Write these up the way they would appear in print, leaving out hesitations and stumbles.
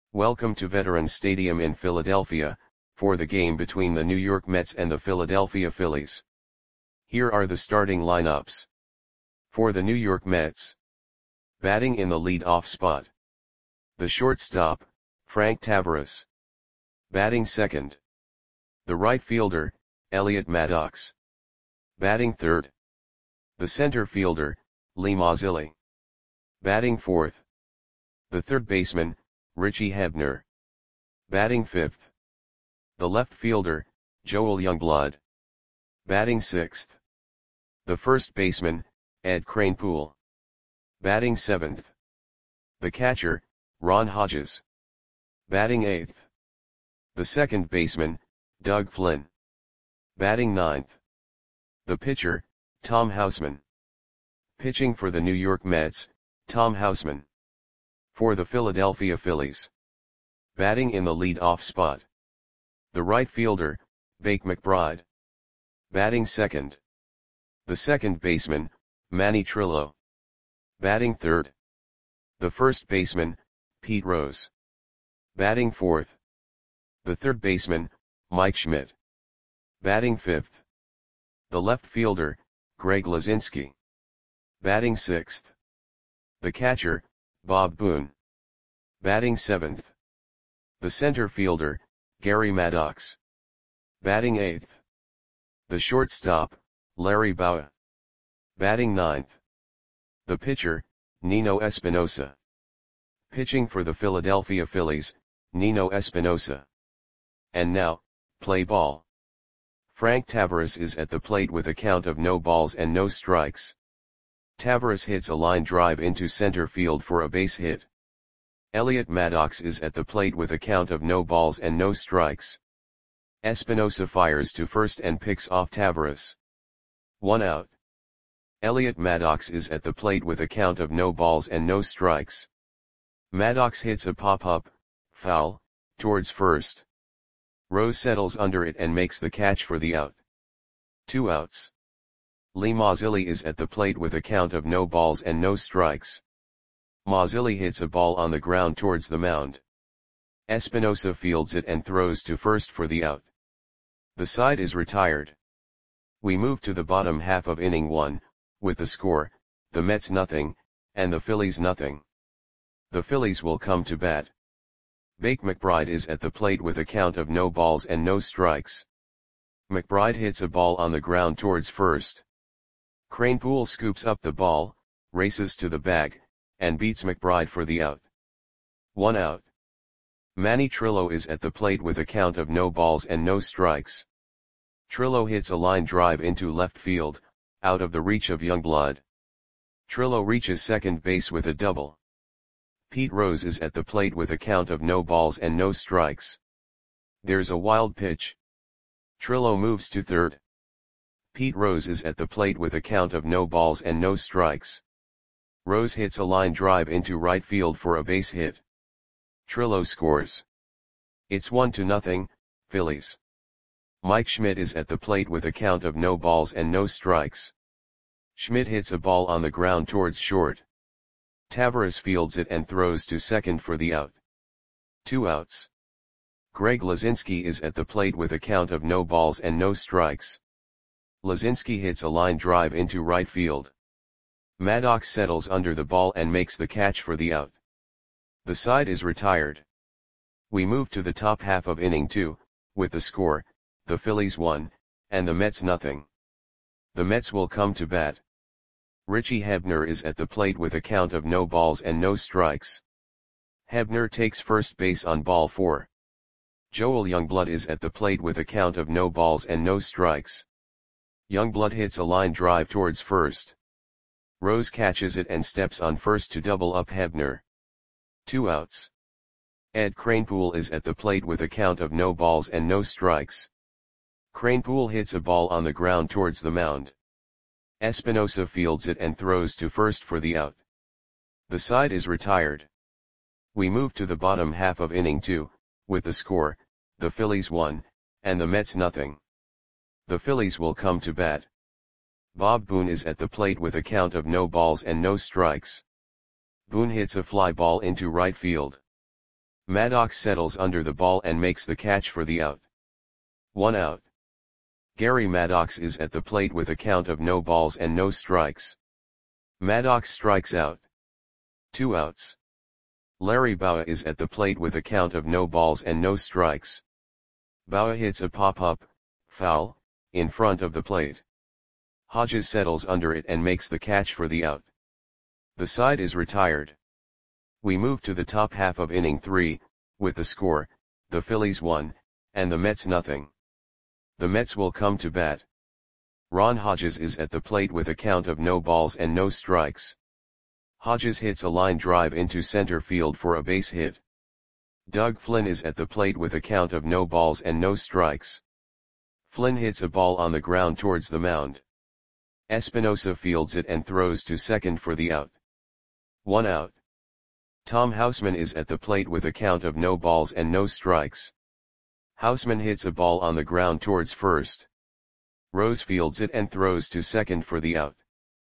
Welcome to Veterans Stadium in Philadelphia, for the game between the New York Mets and the Philadelphia Phillies. Here are the starting lineups. For the New York Mets. Batting in the lead-off spot. The shortstop, Frank Taveras. Batting second. The right fielder, Elliot Maddox. Batting third. The center fielder, Lee Mazzilli. Batting fourth. The third baseman, Richie Hebner. Batting fifth. The left fielder, Joel Youngblood. Batting sixth. The first baseman, Ed Kranepool. Batting seventh. The catcher, Ron Hodges. Batting eighth. The second baseman, Doug Flynn. Batting ninth. The pitcher, Tom Houseman. Pitching for the New York Mets, Tom Houseman. For the Philadelphia Phillies. Batting in the lead-off spot. The right fielder, Bake McBride. Batting second. The second baseman, Manny Trillo. Batting third. The first baseman, Pete Rose. Batting fourth. The third baseman, Mike Schmidt. Batting fifth. The left fielder, Greg Luzinski. Batting sixth. The catcher, Bob Boone. Batting seventh. The center fielder, Gary Maddox. Batting eighth. The shortstop, Larry Bowa. Batting ninth. The pitcher, Nino Espinosa. Pitching for the Philadelphia Phillies, Nino Espinosa. And now, play ball. Frank Taveras is at the plate with a count of no balls and no strikes. Taveras hits a line drive into center field for a base hit. Elliot Maddox is at the plate with a count of no balls and no strikes. Espinosa fires to first and picks off Taveras. 1 out. Elliot Maddox is at the plate with a count of no balls and no strikes. Maddox hits a pop-up, foul, towards first. Rose settles under it and makes the catch for the out. 2 outs. Lee Mazzilli is at the plate with a count of no balls and no strikes. Mazzilli hits a ball on the ground towards the mound. Espinosa fields it and throws to first for the out. The side is retired. We move to the bottom half of inning 1, with the score, the Mets nothing, and the Phillies nothing. The Phillies will come to bat. Bake McBride is at the plate with a count of no balls and no strikes. McBride hits a ball on the ground towards first. Kranepool scoops up the ball, races to the bag, and beats McBride for the out. 1 out. Manny Trillo is at the plate with a count of no balls and no strikes. Trillo hits a line drive into left field, out of the reach of Youngblood. Trillo reaches second base with a double. Pete Rose is at the plate with a count of no balls and no strikes. There's a wild pitch. Trillo moves to third. Pete Rose is at the plate with a count of no balls and no strikes. Rose hits a line drive into right field for a base hit. Trillo scores. It's 1-0, Phillies. Mike Schmidt is at the plate with a count of no balls and no strikes. Schmidt hits a ball on the ground towards short. Taveras fields it and throws to second for the out. 2 outs. Greg Luzinski is at the plate with a count of no balls and no strikes. Luzinski hits a line drive into right field. Maddox settles under the ball and makes the catch for the out. The side is retired. We move to the top half of inning 2, with the score, the Phillies 1, and the Mets nothing. The Mets will come to bat. Richie Hebner is at the plate with a count of no balls and no strikes. Hebner takes first base on ball 4. Joel Youngblood is at the plate with a count of no balls and no strikes. Youngblood hits a line drive towards first. Rose catches it and steps on first to double up Hebner. 2 outs. Ed Kranepool is at the plate with a count of no balls and no strikes. Kranepool hits a ball on the ground towards the mound. Espinosa fields it and throws to first for the out. The side is retired. We move to the bottom half of inning 2, with the score, the Phillies 1, and the Mets nothing. The Phillies will come to bat. Bob Boone is at the plate with a count of no balls and no strikes. Boone hits a fly ball into right field. Maddox settles under the ball and makes the catch for the out. 1 out. Gary Maddox is at the plate with a count of no balls and no strikes. Maddox strikes out. 2 outs. Larry Bowa is at the plate with a count of no balls and no strikes. Bowa hits a pop-up, foul, in front of the plate. Hodges settles under it and makes the catch for the out. The side is retired. We move to the top half of inning 3, with the score, the Phillies 1, and the Mets nothing. The Mets will come to bat. Ron Hodges is at the plate with a count of no balls and no strikes. Hodges hits a line drive into center field for a base hit. Doug Flynn is at the plate with a count of no balls and no strikes. Flynn hits a ball on the ground towards the mound. Espinosa fields it and throws to second for the out. 1 out. Tom Houseman is at the plate with a count of no balls and no strikes. Houseman hits a ball on the ground towards first. Rose fields it and throws to second for the out.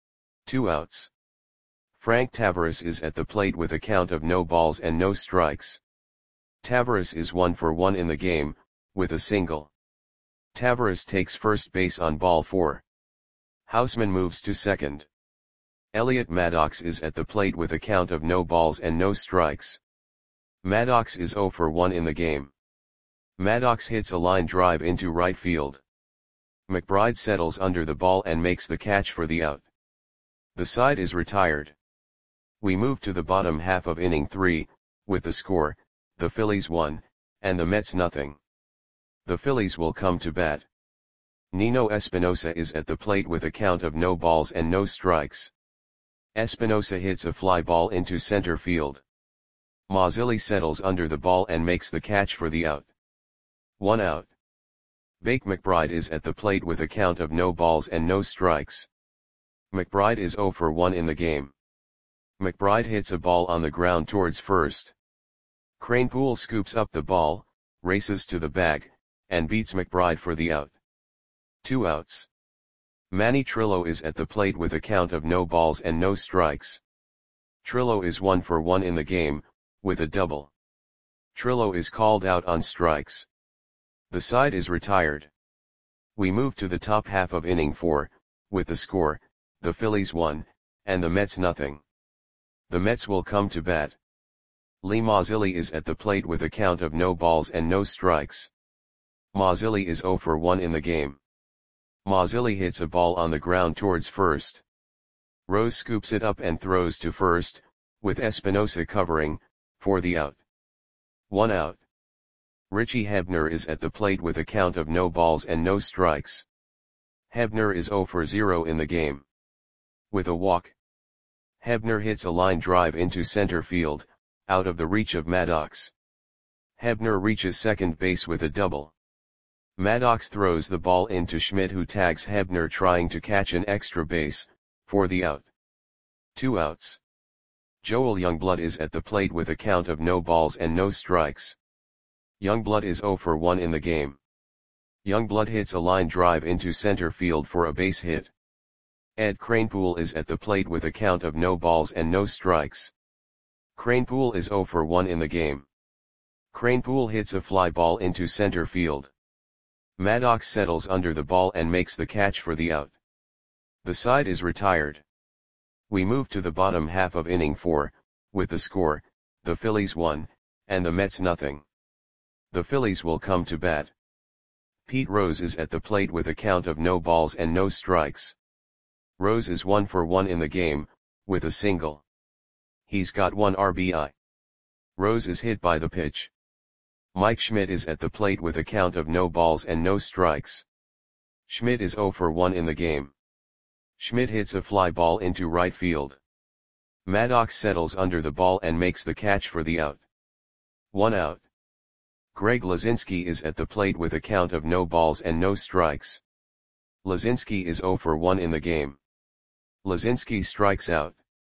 2 outs. Frank Tavares is at the plate with a count of no balls and no strikes. Tavares is 1 for 1 in the game, with a single. Tavares takes first base on ball 4. Houseman moves to second. Elliot Maddox is at the plate with a count of no balls and no strikes. Maddox is 0 for 1 in the game. Maddox hits a line drive into right field. McBride settles under the ball and makes the catch for the out. The side is retired. We move to the bottom half of inning 3, with the score, the Phillies 1, and the Mets nothing. The Phillies will come to bat. Nino Espinosa is at the plate with a count of no balls and no strikes. Espinosa hits a fly ball into center field. Mazzilli settles under the ball and makes the catch for the out. 1 out. Bake McBride is at the plate with a count of no balls and no strikes. McBride is 0 for 1 in the game. McBride hits a ball on the ground towards first. Kranepool scoops up the ball, races to the bag, and beats McBride for the out. 2 outs. Manny Trillo is at the plate with a count of no balls and no strikes. Trillo is 1 for 1 in the game, with a double. Trillo is called out on strikes. The side is retired. We move to the top half of inning 4, with the score, the Phillies 1, and the Mets nothing. The Mets will come to bat. Lee Mazzilli is at the plate with a count of no balls and no strikes. Mazzilli is 0 for 1 in the game. Mazzilli hits a ball on the ground towards first. Rose scoops it up and throws to first, with Espinosa covering, for the out. 1 out. Richie Hebner is at the plate with a count of no balls and no strikes. Hebner is 0 for 0 in the game. With a walk. Hebner hits a line drive into center field, out of the reach of Maddox. Hebner reaches second base with a double. Maddox throws the ball into Schmidt, who tags Hebner trying to catch an extra base, for the out. 2 outs. Joel Youngblood is at the plate with a count of no balls and no strikes. Youngblood is 0 for 1 in the game. Youngblood hits a line drive into center field for a base hit. Ed Kranepool is at the plate with a count of no balls and no strikes. Kranepool is 0 for 1 in the game. Kranepool hits a fly ball into center field. Maddox settles under the ball and makes the catch for the out. The side is retired. We move to the bottom half of inning 4, with the score, the Phillies 1, and the Mets nothing. The Phillies will come to bat. Pete Rose is at the plate with a count of no balls and no strikes. Rose is 1 for 1 in the game, with a single. He's got 1 RBI. Rose is hit by the pitch. Mike Schmidt is at the plate with a count of no balls and no strikes. Schmidt is 0 for 1 in the game. Schmidt hits a fly ball into right field. Maddox settles under the ball and makes the catch for the out. 1 out. Greg Lazinski is at the plate with a count of no balls and no strikes. Lazinski is 0 for 1 in the game. Lazinski strikes out.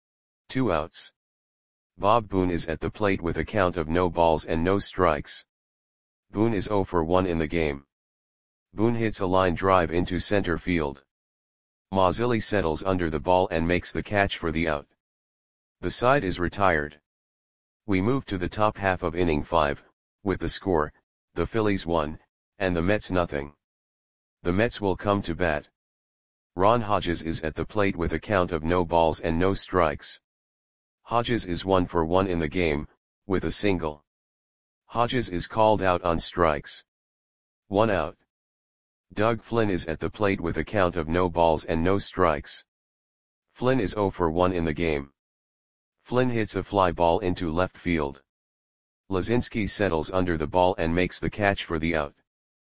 2 outs. Bob Boone is at the plate with a count of no balls and no strikes. Boone is 0 for 1 in the game. Boone hits a line drive into center field. Mazzilli settles under the ball and makes the catch for the out. The side is retired. We move to the top half of inning 5, with the score, the Phillies 1, and the Mets nothing. The Mets will come to bat. Ron Hodges is at the plate with a count of no balls and no strikes. Hodges is 1 for 1 in the game, with a single. Hodges is called out on strikes. 1 out. Doug Flynn is at the plate with a count of no balls and no strikes. Flynn is 0 for 1 in the game. Flynn hits a fly ball into left field. Lazinski settles under the ball and makes the catch for the out.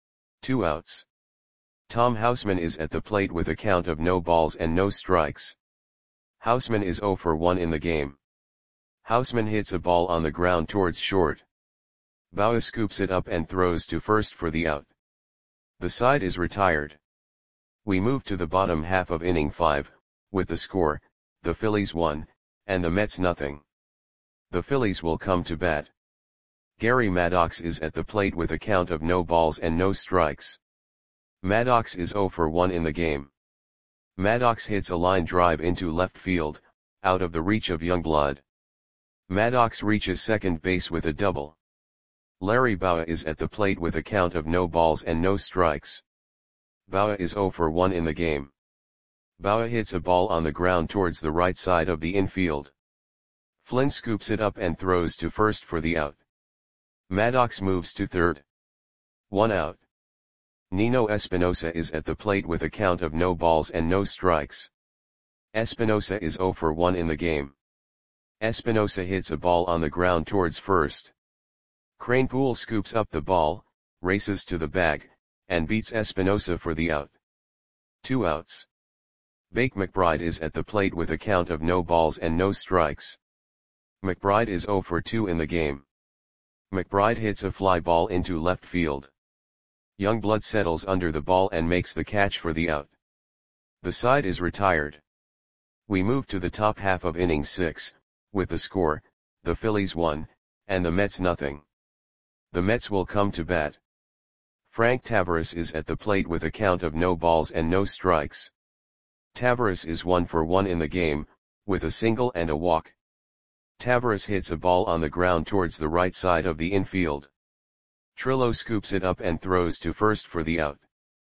2 outs. Tom Houseman is at the plate with a count of no balls and no strikes. Houseman is 0 for 1 in the game. Houseman hits a ball on the ground towards short. Bauer scoops it up and throws to first for the out. The side is retired. We move to the bottom half of inning 5, with the score, the Phillies 1, and the Mets nothing. The Phillies will come to bat. Gary Maddox is at the plate with a count of no balls and no strikes. Maddox is 0 for 1 in the game. Maddox hits a line drive into left field, out of the reach of Youngblood. Maddox reaches second base with a double. Larry Bowa is at the plate with a count of no balls and no strikes. Bowa is 0 for 1 in the game. Bowa hits a ball on the ground towards the right side of the infield. Flynn scoops it up and throws to first for the out. Maddox moves to third. 1 out. Nino Espinosa is at the plate with a count of no balls and no strikes. Espinosa is 0 for 1 in the game. Espinosa hits a ball on the ground towards first. Kranepool scoops up the ball, races to the bag, and beats Espinosa for the out. 2 outs. Bake McBride is at the plate with a count of no balls and no strikes. McBride is 0 for 2 in the game. McBride hits a fly ball into left field. Youngblood settles under the ball and makes the catch for the out. The side is retired. We move to the top half of inning 6, with the score, the Phillies 1, and the Mets nothing. The Mets will come to bat. Frank Taveras is at the plate with a count of no balls and no strikes. Taveras is 1 for 1 in the game, with a single and a walk. Taveras hits a ball on the ground towards the right side of the infield. Trillo scoops it up and throws to first for the out.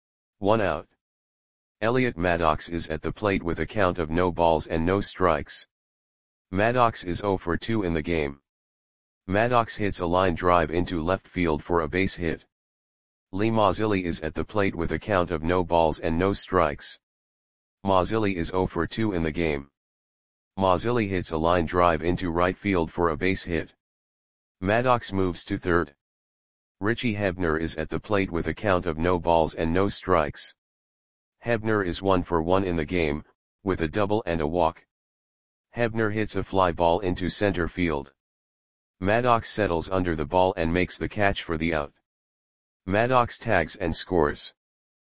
1 out. Elliot Maddox is at the plate with a count of no balls and no strikes. Maddox is 0 for 2 in the game. Maddox hits a line drive into left field for a base hit. Lee Mazzilli is at the plate with a count of no balls and no strikes. Mazzilli is 0 for 2 in the game. Mazzilli hits a line drive into right field for a base hit. Maddox moves to third. Richie Hebner is at the plate with a count of no balls and no strikes. Hebner is 1 for 1 in the game, with a double and a walk. Hebner hits a fly ball into center field. Maddox settles under the ball and makes the catch for the out. Maddox tags and scores.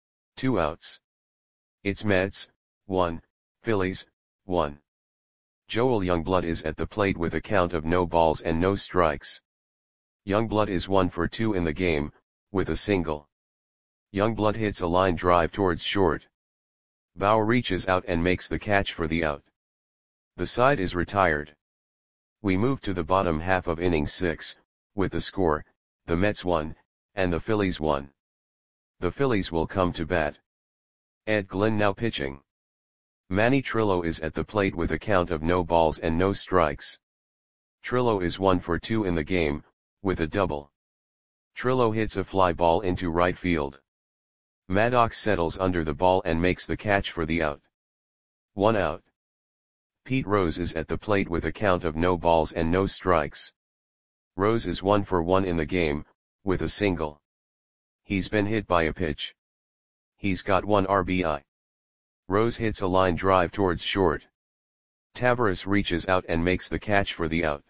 2 outs. It's Mets, 1, Phillies, 1. Joel Youngblood is at the plate with a count of no balls and no strikes. Youngblood is 1 for 2 in the game, with a single. Youngblood hits a line drive towards short. Bauer reaches out and makes the catch for the out. The side is retired. We move to the bottom half of inning 6, with the score, the Mets 1, and the Phillies 1. The Phillies will come to bat. Ed Glynn now pitching. Manny Trillo is at the plate with a count of no balls and no strikes. Trillo is 1 for 2 in the game, with a double. Trillo hits a fly ball into right field. Maddox settles under the ball and makes the catch for the out. 1 out. Pete Rose is at the plate with a count of no balls and no strikes. Rose is 1 for 1 in the game, with a single. He's been hit by a pitch. He's got 1 RBI. Rose hits a line drive towards short. Taveras reaches out and makes the catch for the out.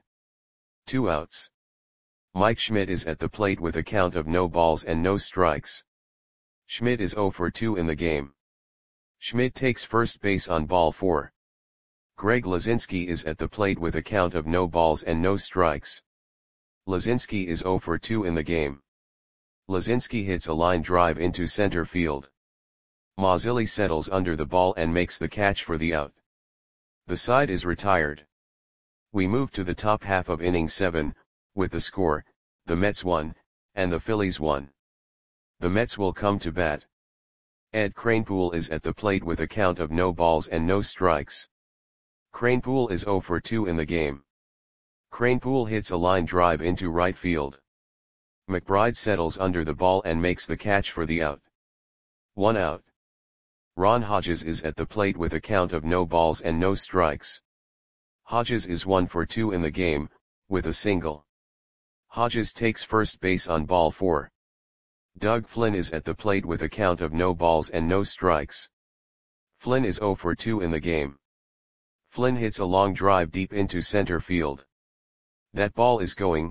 2 outs. Mike Schmidt is at the plate with a count of no balls and no strikes. Schmidt is 0 for 2 in the game. Schmidt takes first base on ball 4. Greg Lazinski is at the plate with a count of no balls and no strikes. Lazinski is 0 for 2 in the game. Lazinski hits a line drive into center field. Mazzilli settles under the ball and makes the catch for the out. The side is retired. We move to the top half of inning 7, with the score, the Mets 1, and the Phillies 1. The Mets will come to bat. Ed Kranepool is at the plate with a count of no balls and no strikes. Kranepool is 0 for 2 in the game. Kranepool hits a line drive into right field. McBride settles under the ball and makes the catch for the out. 1 out. Ron Hodges is at the plate with a count of no balls and no strikes. Hodges is 1 for 2 in the game, with a single. Hodges takes first base on ball 4. Doug Flynn is at the plate with a count of no balls and no strikes. Flynn is 0 for 2 in the game. Flynn hits a long drive deep into center field. That ball is gone.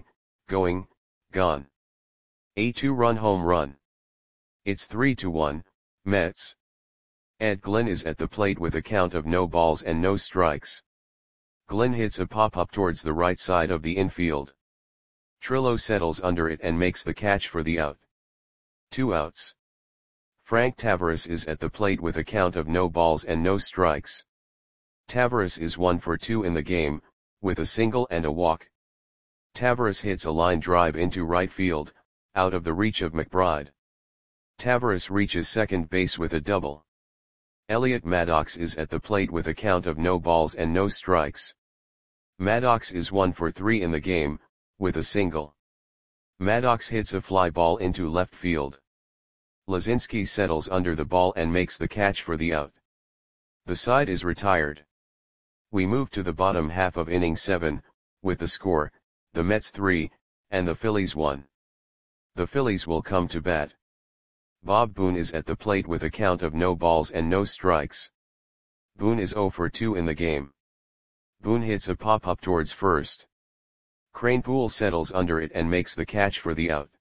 A 2-run home run. It's 3-1, Mets. Ed Glynn is at the plate with a count of no balls and no strikes. Glynn hits a pop-up towards the right side of the infield. Trillo settles under it and makes the catch for the out. 2 outs. Frank Tavares is at the plate with a count of no balls and no strikes. Tavares is 1 for 2 in the game, with a single and a walk. Tavares hits a line drive into right field, out of the reach of McBride. Tavares reaches second base with a double. Elliot Maddox is at the plate with a count of no balls and no strikes. Maddox is 1 for 3 in the game, with a single. Maddox hits a fly ball into left field. Lazinski settles under the ball and makes the catch for the out. The side is retired. We move to the bottom half of inning 7, with the score, the Mets 3, and the Phillies 1. The Phillies will come to bat. Bob Boone is at the plate with a count of no balls and no strikes. Boone is 0 for 2 in the game. Boone hits a pop-up towards first. Kranepool settles under it and makes the catch for the out.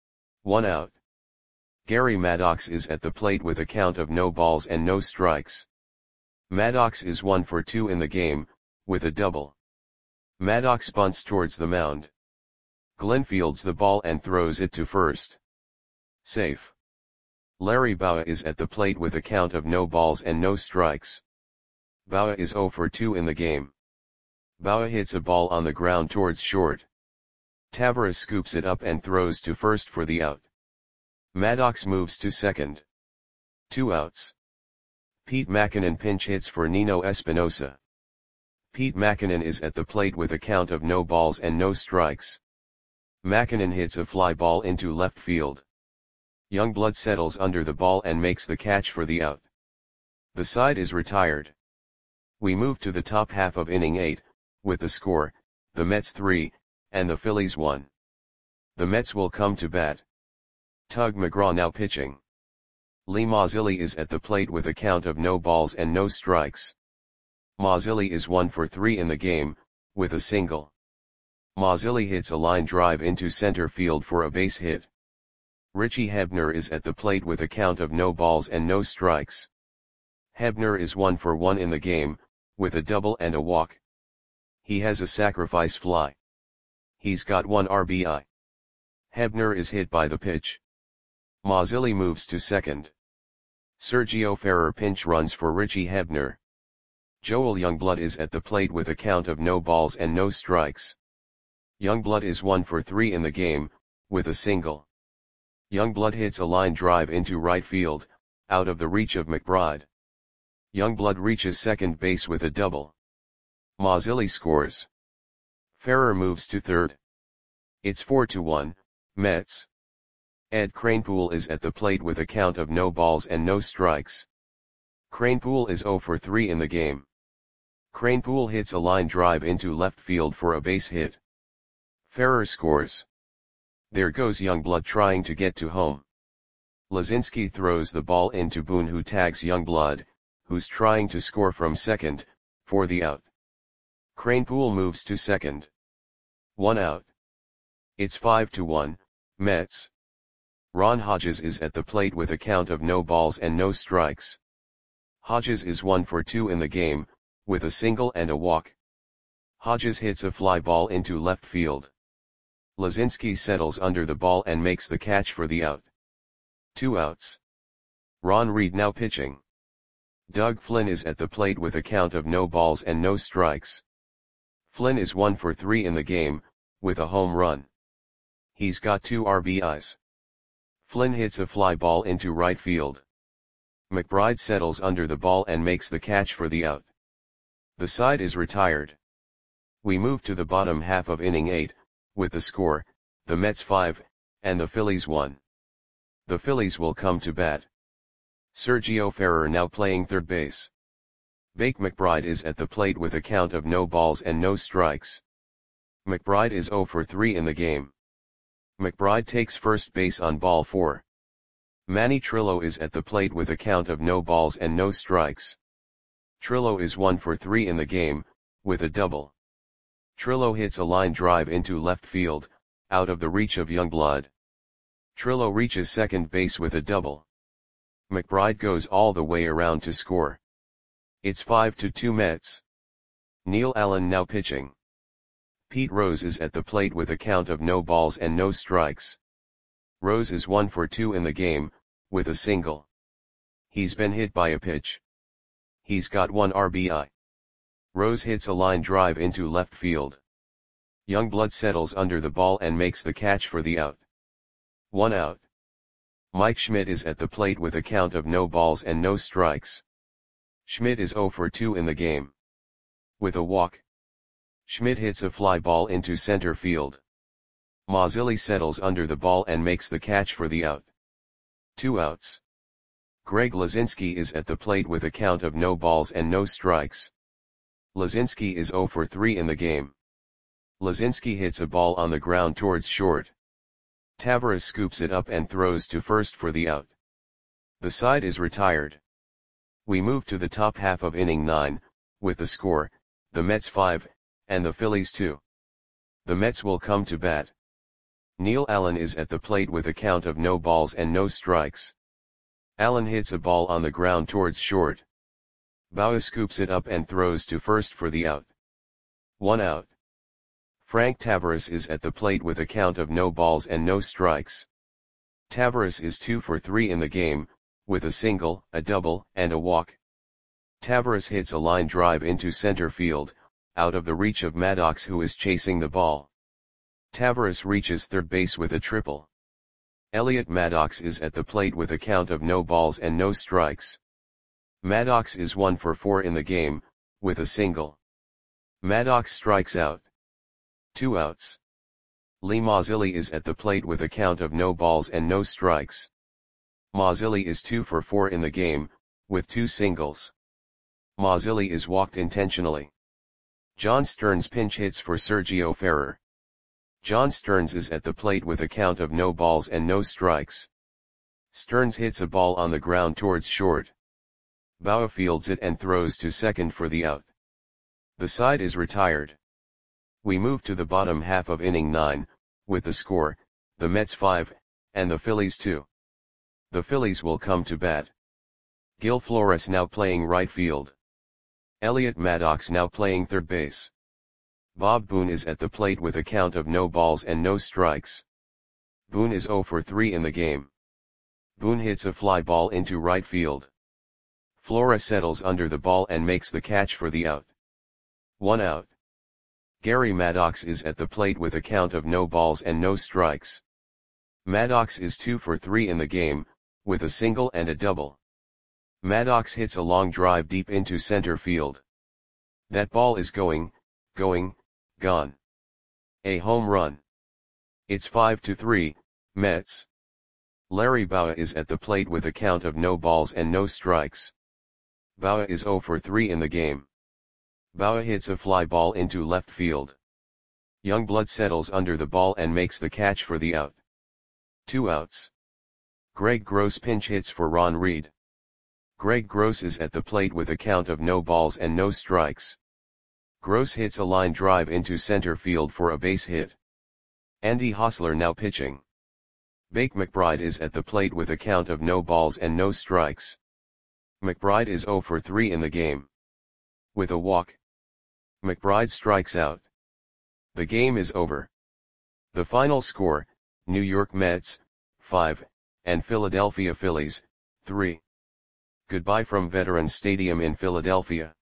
1 out. Gary Maddox is at the plate with a count of no balls and no strikes. Maddox is 1 for 2 in the game, with a double. Maddox bunts towards the mound. Glenn fields the ball and throws it to first. Safe. Larry Bowa is at the plate with a count of no balls and no strikes. Bowa is 0 for 2 in the game. Bowa hits a ball on the ground towards short. Tavares scoops it up and throws to first for the out. Maddox moves to second. 2 outs. Pete Mackinnon pinch hits for Nino Espinosa. Pete Mackinnon is at the plate with a count of no balls and no strikes. Mackinnon hits a fly ball into left field. Youngblood settles under the ball and makes the catch for the out. The side is retired. We move to the top half of inning 8, with the score, the Mets 3, and the Phillies 1. The Mets will come to bat. Tug McGraw now pitching. Lee Mazzilli is at the plate with a count of no balls and no strikes. Mazzilli is 1 for 3 in the game, with a single. Mazzilli hits a line drive into center field for a base hit. Richie Hebner is at the plate with a count of no balls and no strikes. Hebner is 1 for 1 in the game, with a double and a walk. He has a sacrifice fly. He's got 1 RBI. Hebner is hit by the pitch. Mazzilli moves to second. Sergio Ferrer pinch runs for Richie Hebner. Joel Youngblood is at the plate with a count of no balls and no strikes. Youngblood is 1 for 3 in the game, with a single. Youngblood hits a line drive into right field, out of the reach of McBride. Youngblood reaches second base with a double. Mazzilli scores. Ferrer moves to third. It's 4-1, Mets. Ed Kranepool is at the plate with a count of no balls and no strikes. Kranepool is 0 for 3 in the game. Kranepool hits a line drive into left field for a base hit. Ferrer scores. There goes Youngblood trying to get to home. Lazinski throws the ball into Boone, who tags Youngblood, who's trying to score from second, for the out. Kranepool moves to second. 1 out. It's 5-1, Mets. Ron Hodges is at the plate with a count of no balls and no strikes. Hodges is 1 for 2 in the game, with a single and a walk. Hodges hits a fly ball into left field. Lazinski settles under the ball and makes the catch for the out. 2 outs. Ron Reed now pitching. Doug Flynn is at the plate with a count of no balls and no strikes. Flynn is 1 for 3 in the game, with a home run. He's got 2 RBIs. Flynn hits a fly ball into right field. McBride settles under the ball and makes the catch for the out. The side is retired. We move to the bottom half of inning 8, with the score, the Mets 5, and the Phillies 1. The Phillies will come to bat. Sergio Ferrer now playing third base. Bake McBride is at the plate with a count of no balls and no strikes. McBride is 0 for 3 in the game. McBride takes first base on ball 4. Manny Trillo is at the plate with a count of no balls and no strikes. Trillo is 1 for 3 in the game, with a double. Trillo hits a line drive into left field, out of the reach of Youngblood. Trillo reaches second base with a double. McBride goes all the way around to score. It's 5-2 Mets. Neil Allen now pitching. Pete Rose is at the plate with a count of no balls and no strikes. Rose is 1 for 2 in the game, with a single. He's been hit by a pitch. He's got 1 RBI. Rose hits a line drive into left field. Youngblood settles under the ball and makes the catch for the out. 1 out. Mike Schmidt is at the plate with a count of no balls and no strikes. Schmidt is 0 for 2 in the game. With a walk. Schmidt hits a fly ball into center field. Mazzilli settles under the ball and makes the catch for the out. 2 outs. Greg Lazinski is at the plate with a count of no balls and no strikes. Lazinski is 0 for 3 in the game. Lazinski hits a ball on the ground towards short. Tavares scoops it up and throws to first for the out. The side is retired. We move to the top half of inning 9, with the score, the Mets 5, and the Phillies 2. The Mets will come to bat. Neil Allen is at the plate with a count of no balls and no strikes. Allen hits a ball on the ground towards short. Bauer scoops it up and throws to first for the out. 1 out. Frank Tavares is at the plate with a count of no balls and no strikes. Tavares is 2 for 3 in the game, with a single, a double, and a walk. Tavares hits a line drive into center field, out of the reach of Maddox, who is chasing the ball. Tavares reaches third base with a triple. Elliot Maddox is at the plate with a count of no balls and no strikes. Maddox is 1 for 4 in the game, with a single. Maddox strikes out. 2 outs. Lee Mazzilli is at the plate with a count of no balls and no strikes. Mazzilli is 2 for 4 in the game, with 2 singles. Mazzilli is walked intentionally. John Stearns pinch hits for Sergio Ferrer. John Stearns is at the plate with a count of no balls and no strikes. Stearns hits a ball on the ground towards short. Bauer fields it and throws to second for the out. The side is retired. We move to the bottom half of inning 9, with the score, the Mets 5, and the Phillies 2. The Phillies will come to bat. Gil Flores now playing right field. Elliot Maddox now playing third base. Bob Boone is at the plate with a count of no balls and no strikes. Boone is 0 for 3 in the game. Boone hits a fly ball into right field. Flores settles under the ball and makes the catch for the out. 1 out. Gary Maddox is at the plate with a count of no balls and no strikes. Maddox is 2 for 3 in the game, with a single and a double. Maddox hits a long drive deep into center field. That ball is going, gone. A home run. It's 5-3, Mets. Larry Bauer is at the plate with a count of no balls and no strikes. Bauer is 0 for 3 in the game. Bauer hits a fly ball into left field. Youngblood settles under the ball and makes the catch for the out. 2 outs. Greg Gross pinch hits for Ron Reed. Greg Gross is at the plate with a count of no balls and no strikes. Gross hits a line drive into center field for a base hit. Andy Hosler now pitching. Bake McBride is at the plate with a count of no balls and no strikes. McBride is 0 for 3 in the game. With a walk. McBride strikes out. The game is over. The final score, New York Mets, 5, and Philadelphia Phillies, 3. Goodbye from Veterans Stadium in Philadelphia.